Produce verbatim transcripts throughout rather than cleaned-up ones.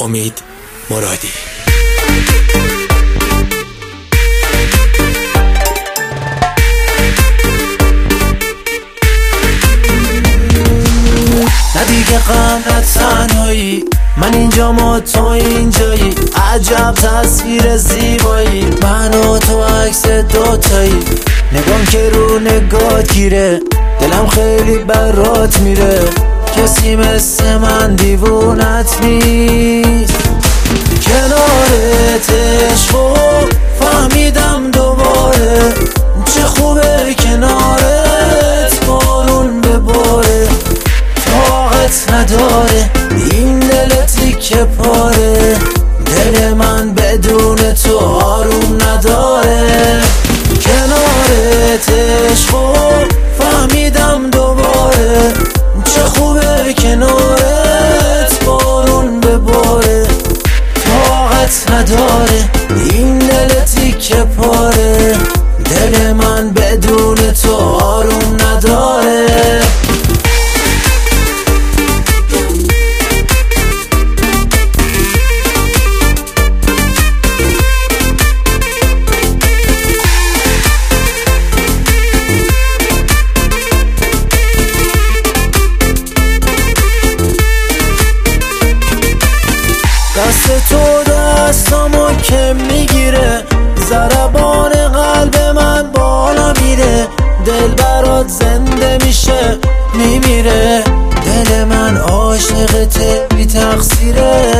امید مرادی. نه دیگه غم نه تنهایی، من اینجا ما تو اینجایی، عجب تصویر زیبایی، من و تو عکس دوتایی، نگام که رو نگات گیره، دلم خیلی برات میره، کسی مثل من دیوونت نیست. کنارت عشقو فهمیدم دوباره، چه خوبه کنارت بارون بباره، طاقت نداره این دل تیکه پاره، دل من بدون تو آروم نداره. کنارت عشقو فهمیدم دوباره، چه خوبه کنارت بارون بباره، طاقت نداره این دل تیکه پاره، دل من بدون تو آروم نداره. دست تو دستامو که میگیره، ضربان قلب من بالا میره، دل برات زنده میشه میمیره، دل من عاشقته بی تقصیره،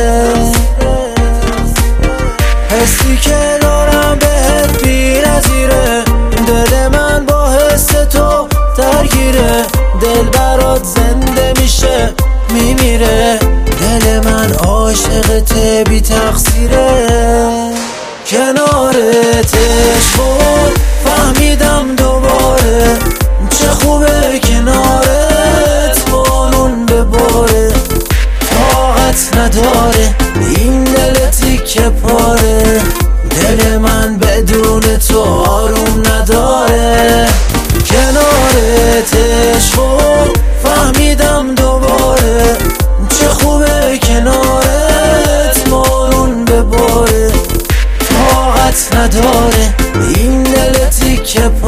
حسی که دارم بهت بی نظیره، دل من با حس تو درگیره، دل برات زنده میشه میمیره، دل من عاشقته بی تقصیره. کنارت عشقو فهمیدم دوباره، چه خوبه کنارت بارون بباره، طاقت نداره این دل تیکه پاره، دل من بدون تو آروم نداره. کنارت عشقو فهمیدم دوباره، چه خوبه کنارت بارون بباره، طاقت نداره این دل تیکه